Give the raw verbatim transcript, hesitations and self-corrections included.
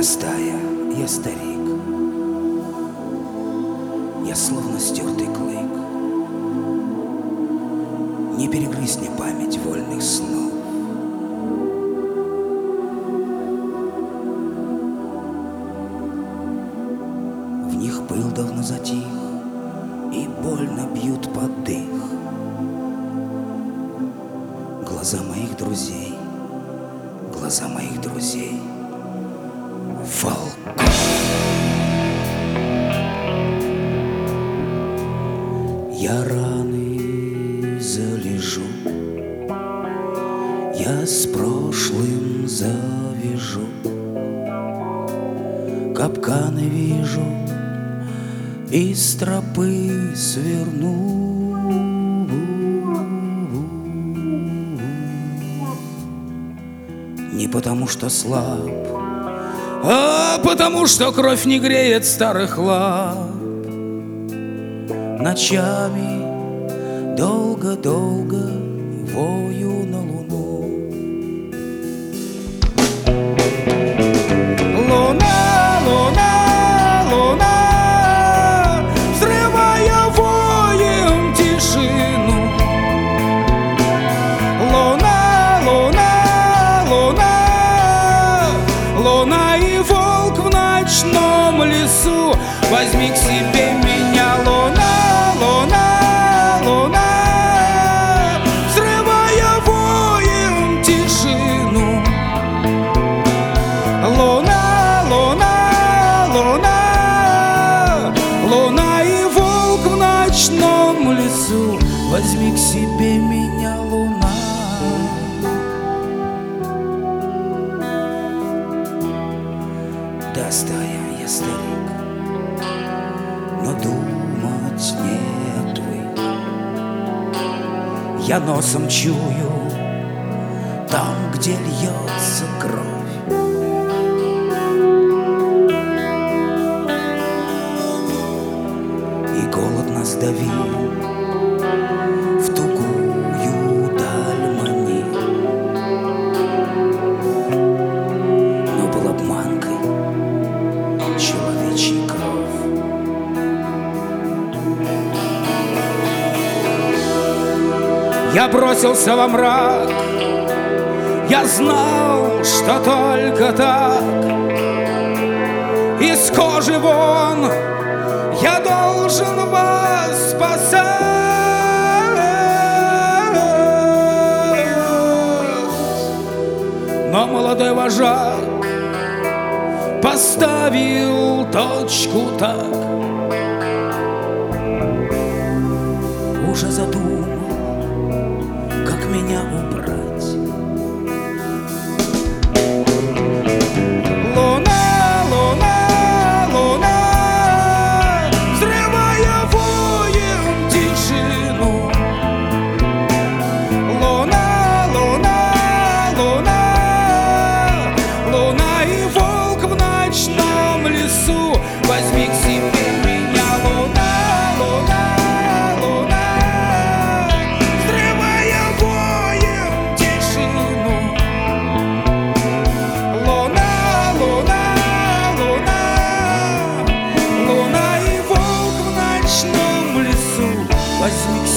Достая, я старик, я словно стертый клык. Не перегрызть мне память вольных снов. В них пыл давно затих, и больно бьют под дых глаза моих друзей, глаза моих друзей. Волков. Я раны залежу, я с прошлым завяжу, капканы вижу, из тропы сверну. Не потому что слаб, а потому что кровь не греет старых лап. Ночами долго-долго вою на луну. Луна, луна, луна, взрывая воем тишину. Луна, луна, луна, луна и волк в ночном лесу. Возьми к себе меня, луна, луна, луна, взрывая воем тишину. Луна, луна, луна, луна и волк в ночном лесу. Возьми к себе меня, луна. Достая, я старик, но думать не отвык. Я носом чую там, где льется кровь. И голод нас давил, в тугую даль манил. Но был обманкой человечьей кровь. Я бросился во мрак, я знал, что только так. Из кожи вон я должен вас спасать. Но молодой вожак поставил точку так. Уже задумал, как меня убрать. Луна, луна, луна, взрывая воем тишину. Луна, луна, луна, луна и волк в ночном лесу. Возьми к себе меня, луна, луна. Возьми